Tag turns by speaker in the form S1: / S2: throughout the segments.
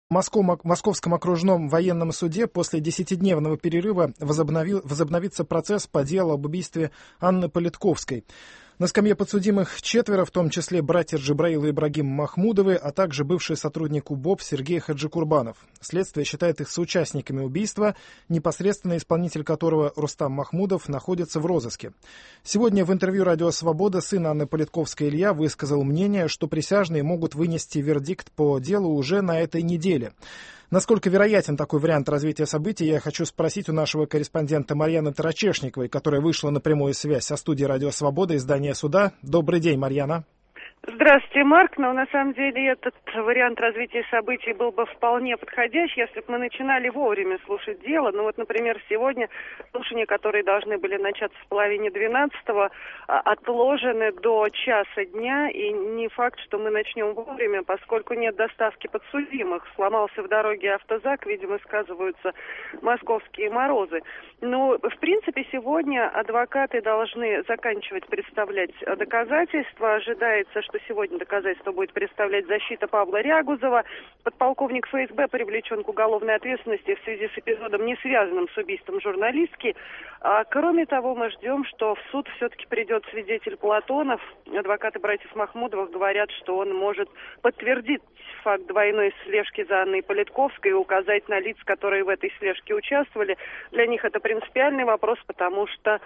S1: Московском окружном военном суде после 10-дневного перерыва возобновится процесс по делу об убийстве Анны Политковской. На скамье подсудимых 4, в том числе братья Джабраил и Ибрагим Махмудовы, а также бывший сотрудник УБОП Сергей Хаджикурбанов. Следствие считает их соучастниками убийства, непосредственно исполнитель которого Рустам Махмудов находится в розыске. Сегодня в интервью «Радио Свобода» сын Анны Политковской Илья высказал мнение, что присяжные могут вынести вердикт по делу уже на этой неделе. Насколько вероятен такой вариант развития событий, я хочу спросить у нашего корреспондента Марьяны Тарачешниковой, которая вышла на прямую связь со студией «Радио Свобода» и здания суда. Добрый день, Марьяна.
S2: Здравствуйте, Марк. Но на самом деле этот вариант развития событий был бы вполне подходящий, если бы мы начинали вовремя слушать дело. Ну вот, например, сегодня слушания, которые должны были начаться в половине 12-го, отложены до часа дня. И не факт, что мы начнем вовремя, поскольку нет доставки подсудимых. Сломался в дороге автозак, видимо, сказываются московские морозы. Но, в принципе, сегодня адвокаты должны заканчивать представлять доказательства. Ожидается, что сегодня доказательство будет представлять защита Павла Рягузова. Подполковник ФСБ привлечен к уголовной ответственности в связи с эпизодом, не связанным с убийством журналистки. Кроме того, мы ждем, что в суд все-таки придет свидетель Платонов. Адвокаты братьев Махмудовых говорят, что он может подтвердить факт двойной слежки за Анной Политковской и указать на лиц, которые в этой слежке участвовали. Для них это принципиальный вопрос, потому что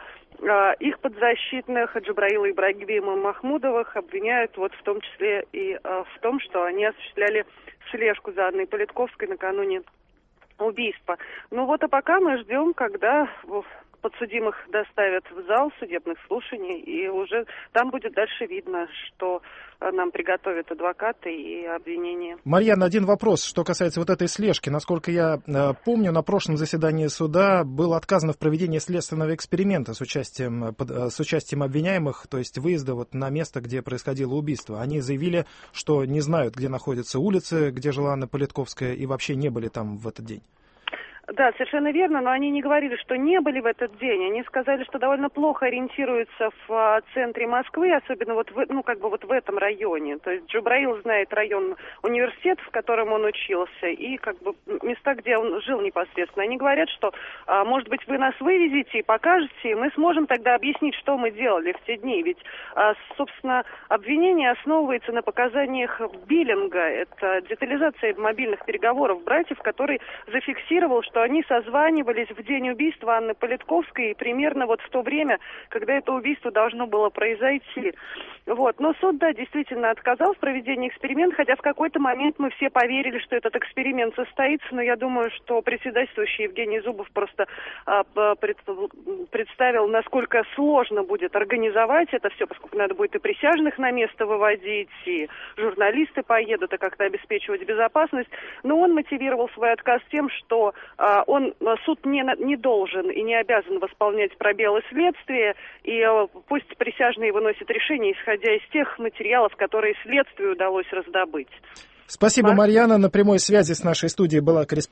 S2: их подзащитных Джабраила и Ибрагима Махмудовых обвиняют вот в том числе и в том, что они осуществляли слежку за Анной Политковской накануне убийства. Ну вот, а пока мы ждем, когда подсудимых доставят в зал судебных слушаний, и уже там будет дальше видно, что нам приготовят адвокаты и обвинения.
S1: Марьяна, один вопрос, что касается вот этой слежки. Насколько я помню, на прошлом заседании суда было отказано в проведении следственного эксперимента с участием обвиняемых, то есть выезда вот на место, где происходило убийство. Они заявили, что не знают, где находятся улицы, где жила Анна Политковская, и вообще не были там в этот день.
S2: Да, совершенно верно, но они не говорили, что не были в этот день. Они сказали, что довольно плохо ориентируются в центре Москвы, особенно вот в этом районе. То есть Джабраил знает район университета, в котором он учился, и места, где он жил непосредственно. Они говорят, что, может быть, вы нас вывезете и покажете, и мы сможем тогда объяснить, что мы делали в те дни. Ведь, собственно, обвинение основывается на показаниях Биллинга. Это детализация мобильных переговоров братьев, который зафиксировал, что они созванивались в день убийства Анны Политковской и примерно вот в то время, когда это убийство должно было произойти. Вот. Но суд, да, действительно отказал в проведении эксперимента, хотя в какой-то момент мы все поверили, что этот эксперимент состоится, но я думаю, что председательствующий Евгений Зубов просто представил, насколько сложно будет организовать это все, поскольку надо будет и присяжных на место выводить, и журналисты поедут, и как-то обеспечивать безопасность. Но он мотивировал свой отказ тем, что суд не должен и не обязан восполнять пробелы следствия, и пусть присяжные выносят решение, исходя из тех материалов, которые следствию удалось раздобыть.
S1: Спасибо, Марьяна. На прямой связи с нашей студией была корреспондент